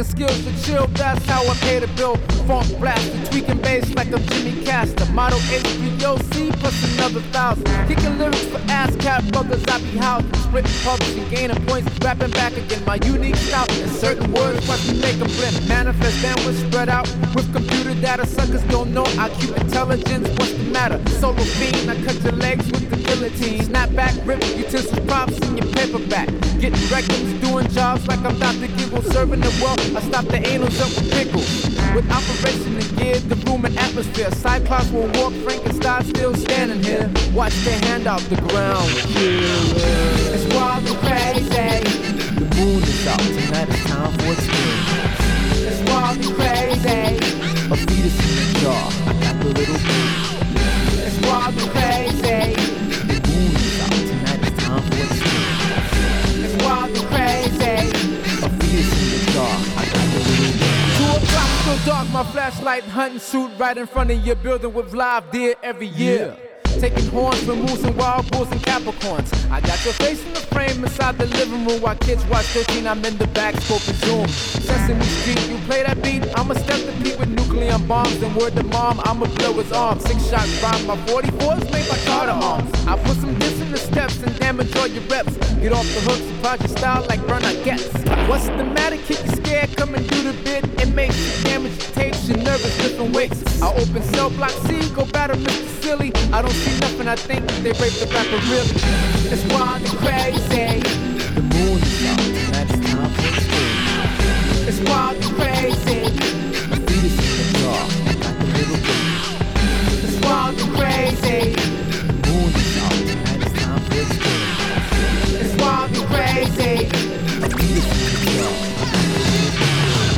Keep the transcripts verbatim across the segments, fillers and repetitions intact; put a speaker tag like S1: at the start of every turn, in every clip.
S1: skills to chill, that's how I pay the bill. Funk blasting, tweaking bass like I'm Jimmy Castor. Model H three O C plus another thousand. Kicking lyrics for ass cat brothers, I be housing. Splitting pubs and gaining points, rapping back again. My unique style in certain words, watch me make a blend. Manifest bandwidth spread out with computer data. Suckers don't know I keep intelligence, what's the matter? Solo fiend, I cut your legs with the guillotine. Snap back, rip utensils, props in your paperback. Getting rectums, doing jobs like I'm Doctor Giggle. Serving the world, I stop the anals up with pickles. With operation and gear, the room and atmosphere. Cyclops will walk, Frankenstein still standing here. Watch their hand out the ground. Yeah. It's wild and crazy. The moon is out, tonight it's time for experience. It's wild and crazy. A fetus in the jar, I got the little baby. It's wild and crazy. The moon is out, tonight it's time for experience. It's wild and crazy. A fetus in the jar, I got the little baby. Two o'clock, still dark, my flashlight hunting suit right in front of your building with live deer every year. Yeah. Taking horns from moose and wild bulls and Capricorns. I got your face in the frame inside the living room while kids watch thirteen. I'm in the back, scope and zoom. Sesame Street, you play that beat, I'ma step the beat with nuclear bombs. And word to mom, I'ma blow his arm. Six shots round my forty-fours made by Carter arms. I put some diss in the steps and damage all your reps. Get off the hooks and project style like Bernard Getz. What's the matter? Kid, you scared? Come and do the bit. It makes you damage your tapes, you're nervous, different weights. I open cell block C, go battle Mister Silly. I don't see nothing, I think they raped the rapper really. It's wild and crazy. The moon is out, tonight it's time for experience. It's wild and crazy. My fetus in the jar, I got the little baby. It's wild and crazy. The moon is out, tonight it's time for experience. It's wild and crazy. My fetus in the jar, I got the little baby.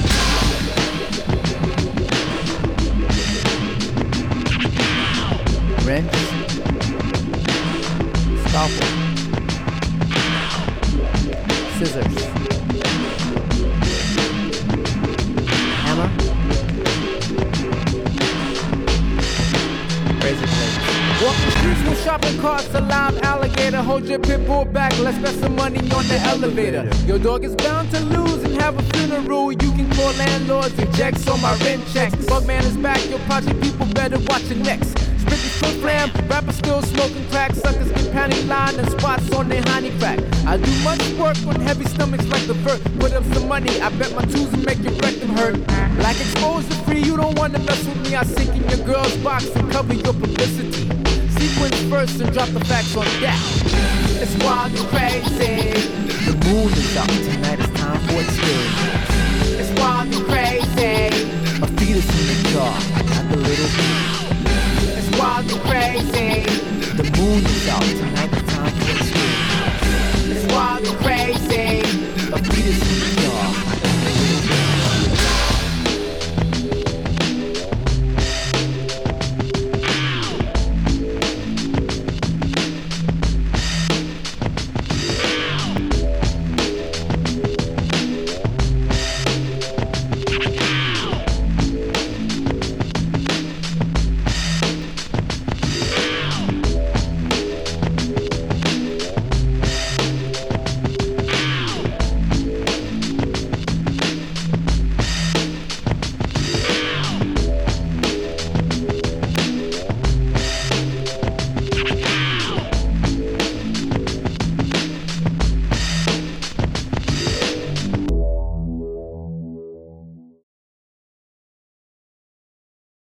S1: Wrench, scalpel, scissors, hammer, razor blade. Walk the streets with shopping carts, a live alligator. Hold your pit bull back, let's spend some money on the elevator. Your dog is bound to lose and have a funeral. You can call landlords and checks on my rent checks. Bugman is back, your project people better watch your necks. Spitting foot flam, rappers still smoking crack. Suckers get panty lined and spots on their honey crack. I do much work on heavy stomachs like the vert. Put up some money, I bet my tools will make your rectum hurt. Like exposure free, you don't wanna mess with me. I sink in your girl's box and cover your publicity. Sequence first and drop the facts on that. It's wild and crazy. The moon is out, tonight it's time for experience.